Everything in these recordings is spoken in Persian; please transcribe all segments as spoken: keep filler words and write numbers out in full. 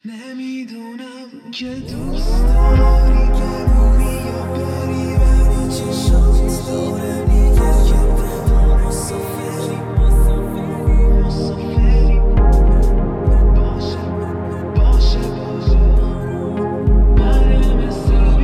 نمیدونم که دوست داری بمونی یا بری ولی چشات داره میگه که بمون مسافری مسافری باشه باشه باشه برم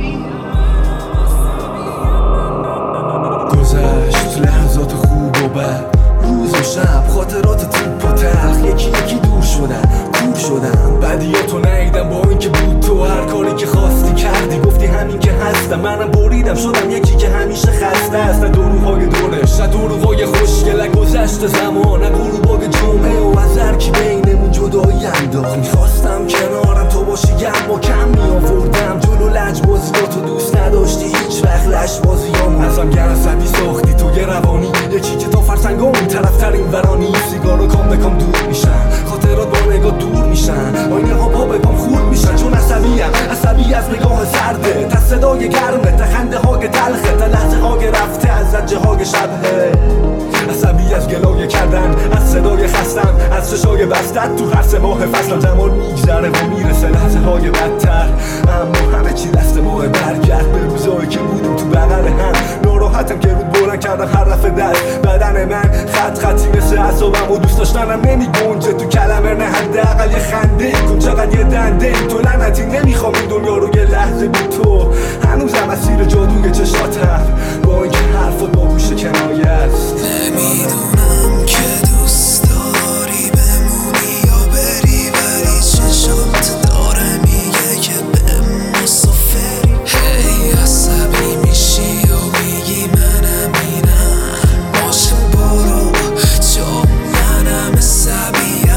گذشت لحظات خوب و بد، روز و شب، خاطرات توپ و تلخ، یکی یکی دور شدن کور شدم. بدیاتو نیدم با اینکه بود تو هر کاری که خواستی کردی، گفتی همین که هستم. منم بریدم شدم یکی که همیشه خسته است. نه دروغای دورش، نه دروغای خوشگل، گذشت زمان، نه غروبای جمعه و از هر کی بینمون جدایی انداخت. میخواستم کنارم تو باشی گرم و کم میآوردم جلو لجبازیاتو دوست نداشتی هیچ وقت لجبازیامو ازم گرسدی ساختی تو یه روانی، یکی که تا فرسنگا اون طرف ترین ورانی. سیگار و کام به کام دور میشن، خاطرات با نگاه دور میشن، آینه ها پا به پام خورد میشن. چون عصبیم عصبی از نگاه سرده، تا صدای گرمه، تا خنده های تلخه، تا لحظه های رفته از زجه های شبه. عصبی از گلایه کردن، از صدای خستم، از چشای بستت تو هر سه ماه فصلم. زمان میگذره و میرسه لحظه های بدتر، اما همه چی دست ماه برگرد به روزایی که بودیم تو بغل هم. ناراحتم که رود بلند کردم هر رفت دست بدن من، خط خطی مثل اعصابم و دوست داشتنم نمی گنجه تو کلمه. نه حداقل یه خنده کن، چقدر یه دنده تو لعنتی. نمیخوام این دنیا رو یه لحظه بی تو، هنوزم اسیر جادوی چشاتم، با اینکه حرفات با گوش کنایه است. نمیدونم که دوست داری بمونی یا بری ولی چشات داره میگه که بمون مسافری. هی عصبی میشی و میگی منم اینم، باشه برو چون منم عصبیم.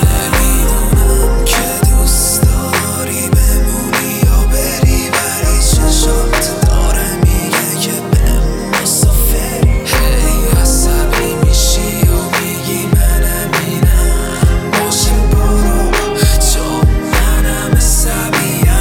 نمیدونم که دوست داری بمونی یا بری ولی چشات داره میگه که بمون مسافری. هی عصبی میشی و میگی منم اینم، باشه برو چون منم عصبیم.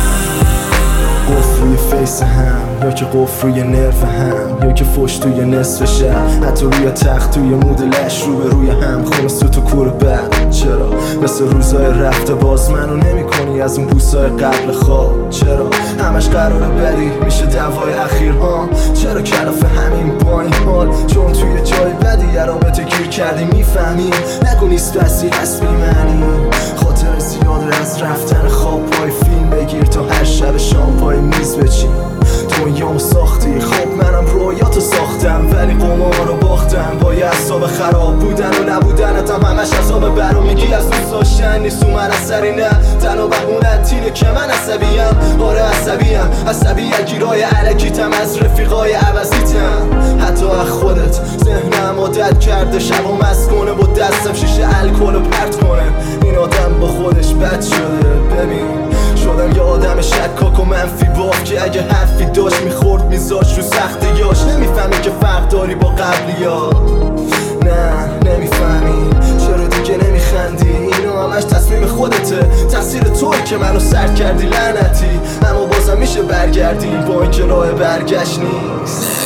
قفل روی فیس هم، یا که قفل روی نرف هم، یا که فش توی نصف شب، حتی روی تخت توی مود لش رو به روی هم. خونه سوت و کور بعد چرا مثل روزای رفته باز منو نمی کنی از اون بوسای قبل خواب؟ چرا همش قراره بری میشه دوای اخیر ها؟ چرا کلافه همین با این حال؟ چون توی جای بدی یه رابطه گیر کردی میفهمی، نگو نیست بسی هست بیمنی. خاطر زیاده از رفتن خواب، پای فیلم بگیر تا هر شب شام پای میز بچین. تو یامو ساختی، خب منم رویاتو ساختم، ولی قمار رو باختم. با یه اعصاب خراب بودن و نبودنتم همش عذاب برام. میگی از دوست داشتن نیست و من اثری نه، تنها بهونت اینه که من عصبیم. آره عصبیم، عصبی گیرای علکیتم، از رفیقای عوضیتم، حتی از خودت. ذهنم عادت کرده شبا مست کنه، با دستم شیشه الکل پرت کنه. این آدم با خودش بد شده، ببین شدم یه آدم شکاک و منفی باف که اگه حرفی داشت میخورد میذاش رو سختیاش. نمیفهمی که فرق داری با قبلی ها، نه نمیفهمی چرا دیگه نمیخندی. اینا همش تصمیم خودته، تقصیر توی که منو سرد کردی لعنتی. اما بازم میشه برگردی با اینکه راه برگشت نیست.